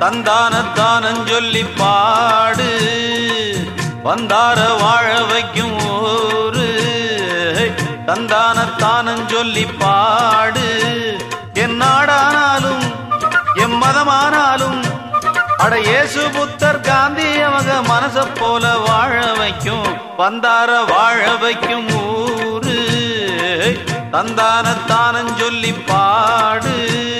தந்தானத்தானஞ்சொல்லி பாடு வந்தார வாழ வைக்கும் ஊரு. தந்தானத்தானஞ்சொல்லி பாடு என் நாடானாலும் எம் மதமானாலும் அட இயேசு புத்தர் காந்தி அவங்க மனச போல வாழ வைக்கும் வந்தார வாழ வைக்கும் ஊரு. தந்தானத்தானஞ்சொல்லி பாடு.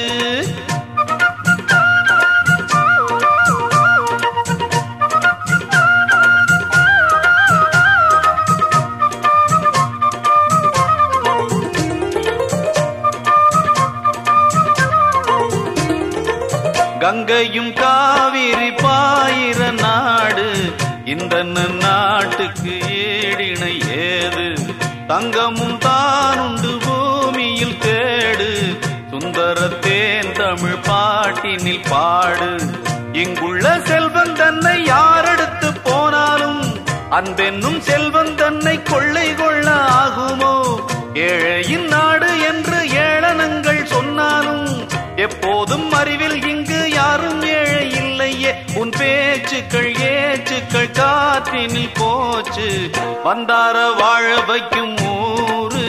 கங்கையும் காவிரி பாயிர நாடு இந்த நாட்டுக்கு ஏடினை ஏது. தங்கமும் தானுண்டு பூமியில் தேடு சுந்தரத்தேன் தமிழ் பாட்டினில் பாடு. இங்குள்ள செல்வன் தன்னை யாரெடுத்து போனாலும் அன்பென்னும் செல்வன் தன்னை கொள்ளை கொள்ள ஆகுமோ? ஏழையின் நாடு என்று ஏளனங்கள் சொன்னாலும் எப்போதும் அறிவில் இங்கு யாரும் ஏழை இல்லையே. உன் பேச்சுக்கள் ஏச்சுக்கள் காற்றினில் போச்சு வந்தார வாழ வைக்கும் ஊரு.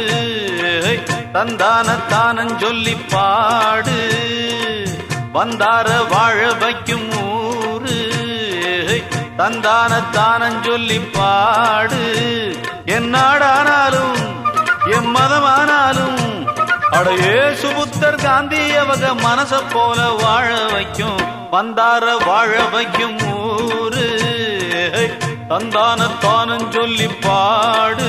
தந்தானத்தானஞ்சொல்லி பாடு வந்தார வாழ வைக்கும் ஊரு. தந்தானத்தானஞ்சொல்லி பாடு என் நாடானாலும் எம் மதமானாலும் அட இயேசு புத்தர் காந்தி அவங்க மனச போல வாழ வைக்கும் வந்தார வாழ வைக்கும் ஊரு. தந்தானத்தானஞ்சொல்லி பாடு.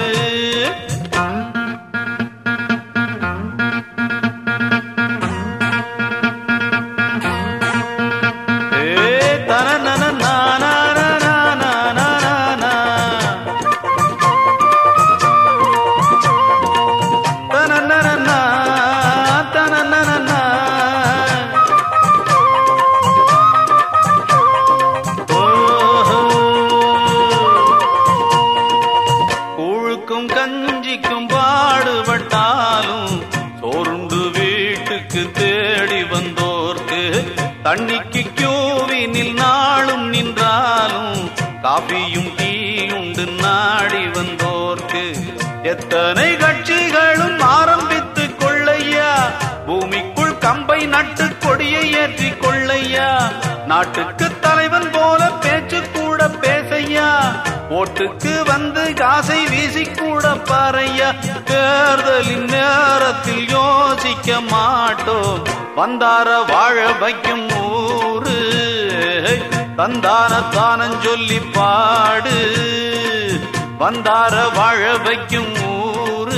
கஞ்சிக்கும் பாடுபட்டாலும் சோர்ந்து வீட்டுக்கு தேடி வந்தோர்க்கு தண்ணிக்கு கியூவினில் நாளும் நின்றாலும் காபியும் டீயுண்டு நாடி வந்தோர்க்கு எத்தனை கட்சிகளும் ஆரம்பித்து கொள்ளையா. பூமிக்குள் கம்பை நட்டு கொடியை ஏற்றி கொள்ளையா. நாட்டுக்கு தலைவன் போல பேச்சு கூட பேசையா. ஓட்டுக்கு வந்து காசை வீசி கூட பாறையா. தேர்தலின் நேரத்தில் யோசிக்க மாட்டோம் வந்தார வாழ வைக்கும் ஊரு. தந்தானத்தானஞ்சொல்லி பாடு வந்தார வாழ வைக்கும் ஊரு.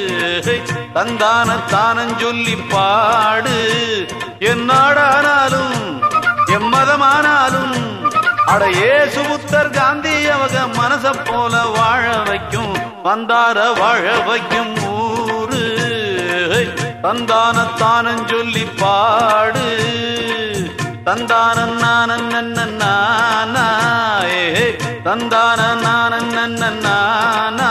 தந்தானத்தானஞ்சொல்லி பாடு என் நாடானாலும் எம் மதமானாலும் அட இயேசு புத்தர் காந்தி அவங்க மனச போல வாழ வைக்கும் வந்தார வாழ வைக்கும் ஊரு. தந்தானத்தானஞ்சொல்லி பாடு தந்தான நான